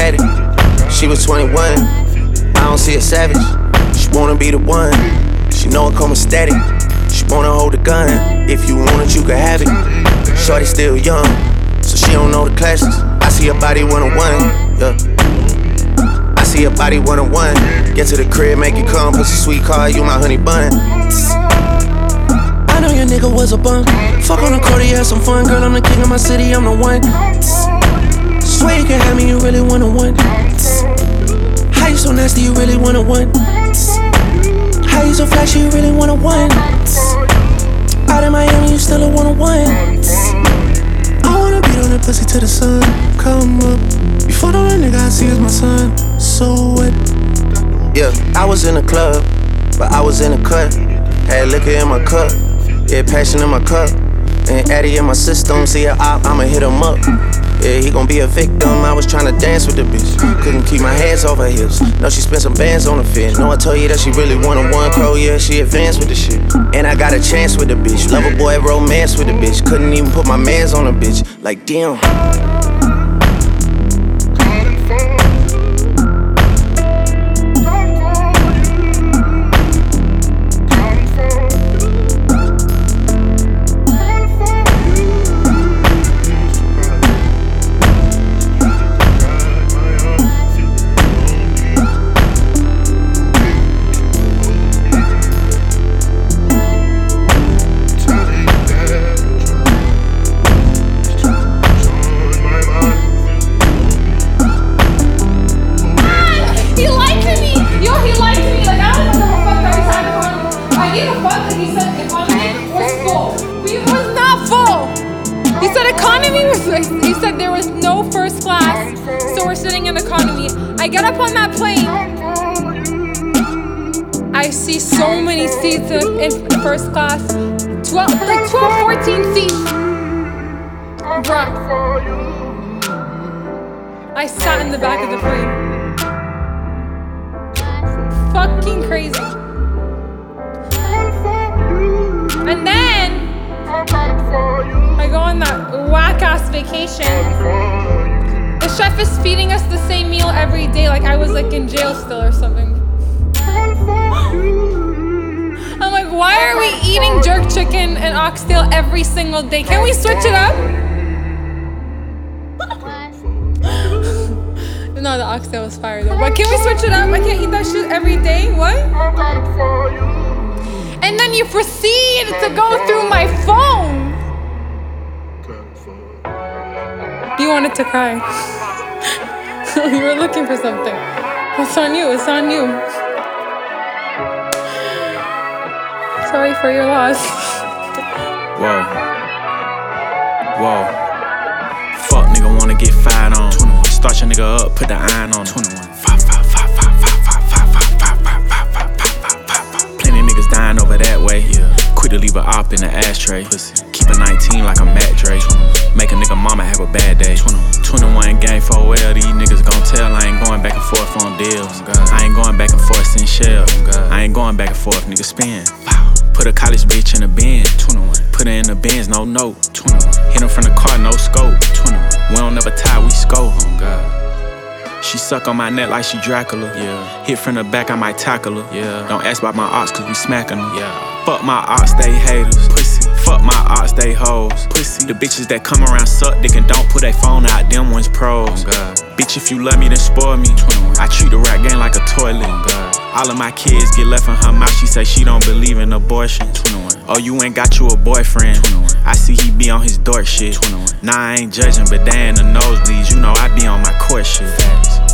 static. She was 21, I don't see a savage. She wanna be the one, she know it come with static. She wanna hold the gun, if you want it, you can have it. Shorty still young, so she don't know the classes. I see her body 101, yeah. I see her body 101. Get to the crib, make it come, pussy sweet car, you my honey bun. I know your nigga was a bum. Fuck on the court, yeah, some fun. Girl, I'm the king of my city, I'm the one. Swear you can have me, you really wanna one. How you so nasty, you really wanna one. How you so flashy, you really wanna one. Out in Miami, you still a one-on-one. I wanna beat on that pussy till the sun come up. Before the nigga I see is my son, so what? Yeah, I was in the club, but I was in the cut. Had liquor in my cup, yeah, passion in my cup. And Addy in my system, see a op, I'ma hit him up. Yeah, he gon' be a victim, I was tryna dance with the bitch. Couldn't keep my hands off her hips. No, she spent some bands on the fit. No, I told you that she really wanted one crow, yeah, she advanced with the shit. And I got a chance with the bitch. Lover boy, romance with the bitch. Couldn't even put my mans on the bitch. Like, damn. He said there was no first class, so we're sitting in economy. I get up on that plane. I see so many seats in first class. 12, 14 seats. Bruh. I sat in the back of the plane. Fucking crazy. And then I go on that whack-ass vacation. The chef is feeding us the same meal every day, like I was like in jail still or something. I'm like, why are we eating jerk chicken and oxtail every single day? Can we switch it up? No, the oxtail was fire though. But can we switch it up? I can't eat that shit every day. What? And then you proceed to go through my phone. You wanted to cry. You were looking for something. It's on you, it's on you. Sorry for your loss. Whoa. Whoa. Fuck nigga wanna get fired on. 21. Start your nigga up, put the iron on. 21. Plenty niggas dying over that way. Yeah. Quick to leave a op in the ashtray. Pussy. Keep a 19 like I'm Matt Dre. Make a nigga mama have a bad day. 21 gang 4L, these niggas gon' tell I ain't going back and forth on deals. I ain't going back and forth in shell. I ain't going back and forth, nigga spin. Put a college bitch in a bin. 21. Put her in the bins, no note. 21. Hit him from the car, no scope. 21. We don't never tie, we scope. She suck on my neck like she Dracula. Yeah. Hit from the back, I might tackle her. Yeah. Don't ask about my ops, cause we smacking them. Yeah. Fuck my ops, they haters. Pussy. Fuck my ops, they hoes. Pussy. The bitches that come around suck dick and don't put their phone out, them ones pros. Bitch, if you love me, then spoil me. 21. I treat the rap game like a toilet. All of my kids get left in her mouth, she say she don't believe in abortion. 21. Oh, you ain't got you a boyfriend. 21. I see he be on his dork shit. 21. Nah, I ain't judging, but they in the nosebleeds, you know I be on my court shit. Facts.